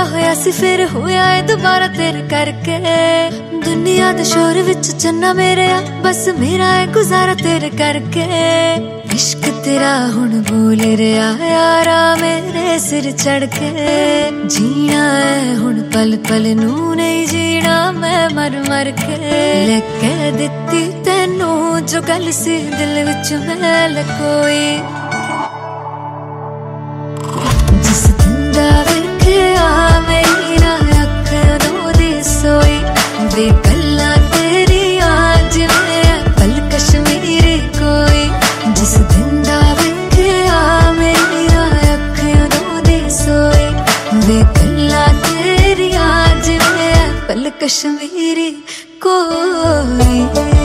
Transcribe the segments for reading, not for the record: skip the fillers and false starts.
होया सी फिर होया है दोबारा तेरे करके। दुनिया दे शोर विच चन्ना मेरे आ, बस मेरा है गुजारा तेरे करके। इश्क तेरा हुण बोल रहा यारा मेरे सिर चढ़ के। जीना है हुण पल पल नू नहीं जीना मैं मर मर के। लेके दित्ती तेनू जो गल सी दिल विच मैं लकोई। जिस दिन दा वेखिया मेरी ना अख उदों दी सोई। वे गल्लां तेरियां जिवें पल कश्मीरी कोई। जिस दिन दा वेखिया मेरी ना अख उदों दी सोई। वे गल्लां तेरियां जिवें पल कश्मीरी कोई।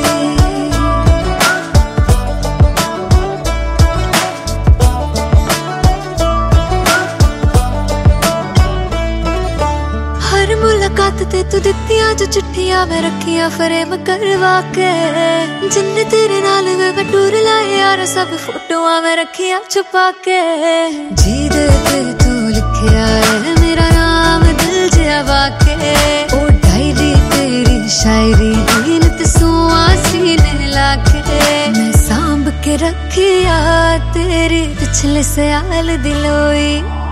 मुलाकात ते तू दित्तियां जो चिट्ठियां मैं रखियां फ्रेम करवा के। जिन्ने तेरे नाल वे टूर लाए यार सब फोटोआं मैं रखियां छुपा के। जी दे ते तू लिखिया है मेरा नाम दिल जवा के। ओ डायरी तेरी शायरी दीन ते सुआ सीने लाके। मैं सांभ के रखिया तेरी पिछले सयाल दिलोई।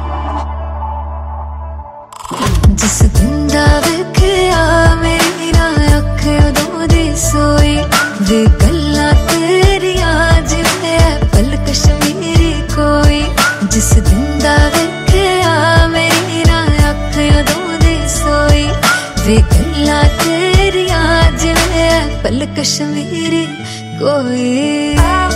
जिस दिन दा वेखिया मेरी ना अख उदों दी सोई। वे गल्लां तेरियां जिवें पल कश्मीरी कोई। जिस दिन दा वेखिया मेरी ना अख उदों दी सोई। वे गल्लां तेरियां जिवें पल कश्मीरी कोई।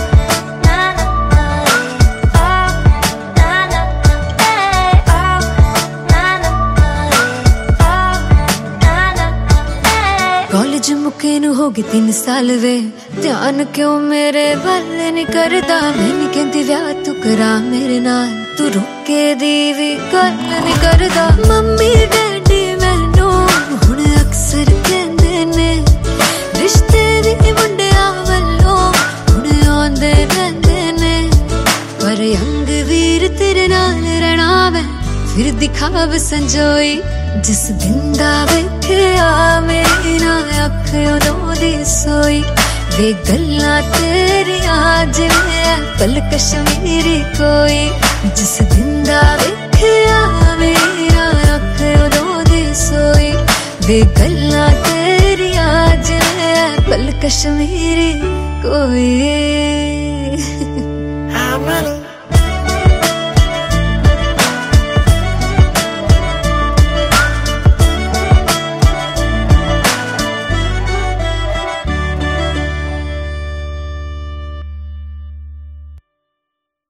कॉलेज मुके नू हो गए 3 साल वे। ध्यान क्यों मेरे वल नहीं करदा। मैं नहीं कहती व्याह तू करा मेरे नाल। तू रुके दी भी गल नहीं करदा। मम्मी डैडी मैनू हुण अक्सर कहंदे ने रिश्ते दी मुंडियां वल्लों हुण आउंदे रहिंदे ने। पर अंग वीर तेरे नाल रहना मैं फिर दिखाव संजोई। जिस दिन दा वेखिया मेरी ना अख उदों दी सोई। वे गल्लां तेरियां जिवें पल कश्मीरी कोई। जिस दिन दा वेखिया मेरी ना अख उदों दी सोई। वे गल्लां तेरियां जिवें पल कश्मीरी कोई।